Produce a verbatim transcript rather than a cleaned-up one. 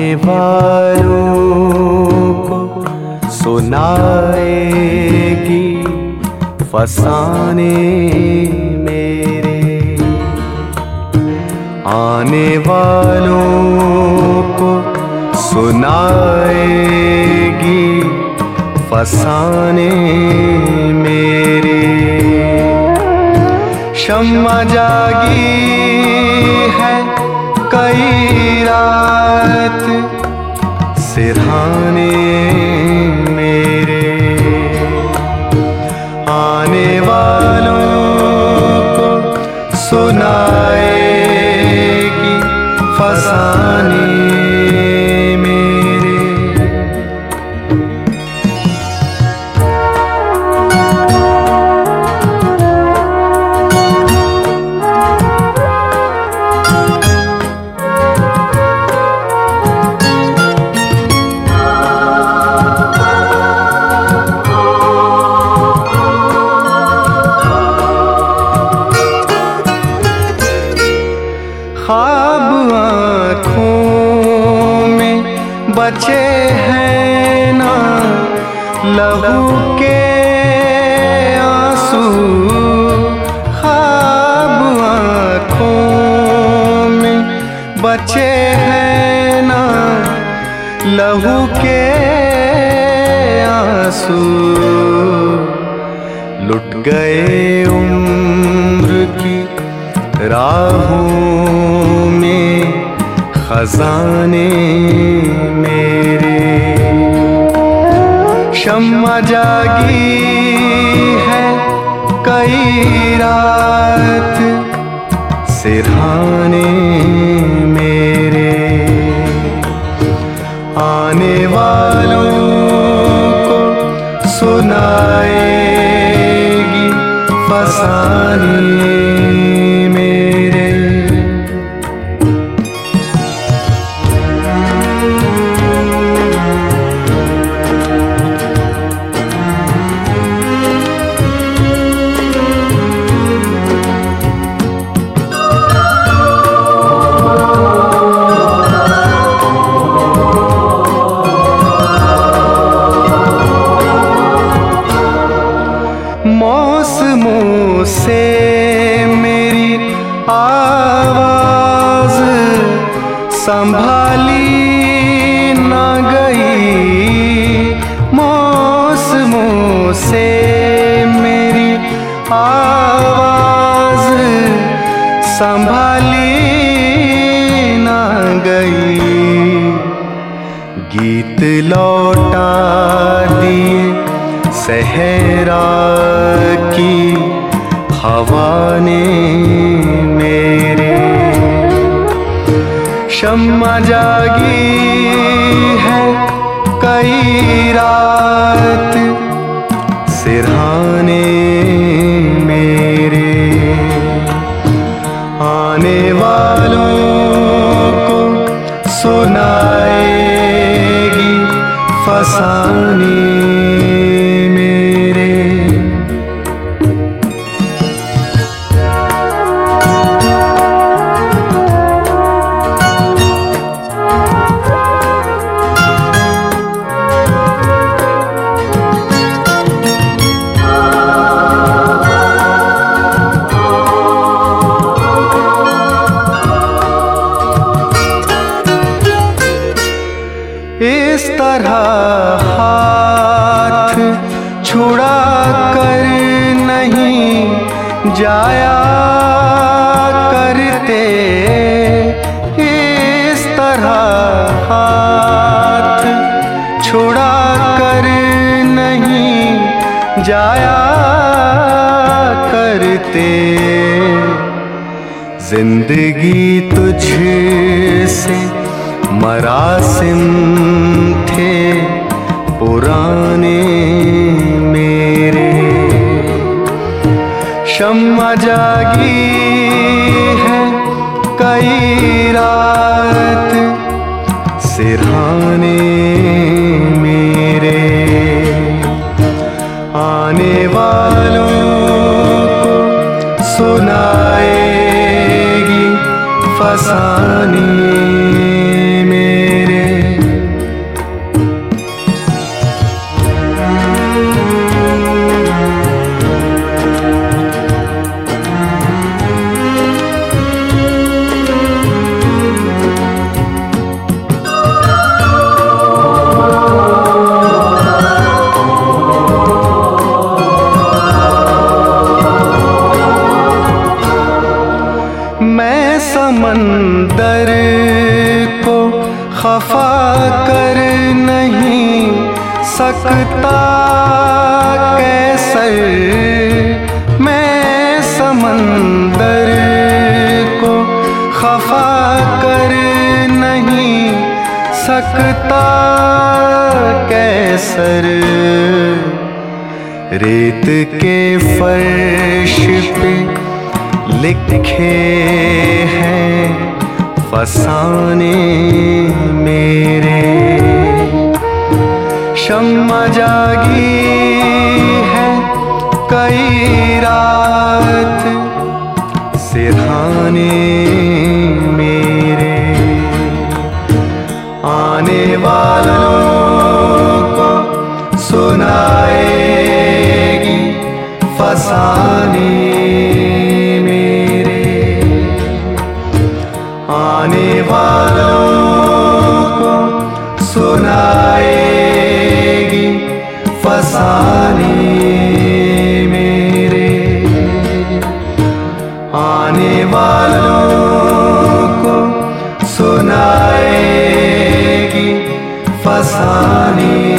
आने वालों को सुनाएगी फसाने मेरे, आने वालों को सुनाएगी फसाने मेरे। शम्मा जागी है कई रात सिरहाने मेरे, आने वालों को सुनाएगी फसाने मेरे। ख्वाब आँखों में बचे हैं ना लहू के आंसू, ख्वाब आँखों में बचे हैं ना लहू के आंसू। लुट गए उम्र की राहों में खजाने मेरे, शम्मा जागी है कई रात सिरहाने मेरे, आने वालों को सुनाएगी फसाने मेरे। मौसमों से मेरी आवाज संभाली न गई, मौसमों से मेरी आवाज संभाली न गई। गीत लौटा दिए सहरा की हवा ने मेरे, शम्मा जागी है कई रात सिरहाने मेरे, आने वालों को सुनाएगी फसाने मेरे। इस तरह हाथ छुड़ा कर नहीं जाया करते, इस तरह हाथ छुड़ा कर नहीं जाया करते। जिंदगी तुझसे मरासिम थे पुराने मेरे, शम्मा जागी है कई रात सिरहाने मेरे, आने वालों को सुनाएगी फसाने मेरे। समंदर को खफा कर नहीं सकता कैसर। मैं समंदर को खफा कर नहीं सकता कैसर। रेत के फर्श पे लिखे हैं फसाने मेरे। शम्मा जागी है कई रात सिरहाने मेरे। आने वालों को सुनाएगी फसाने मेरे। आने वालों को सुनाएगी फसाने मेरे। आने वालों को सुनाएगी फसाने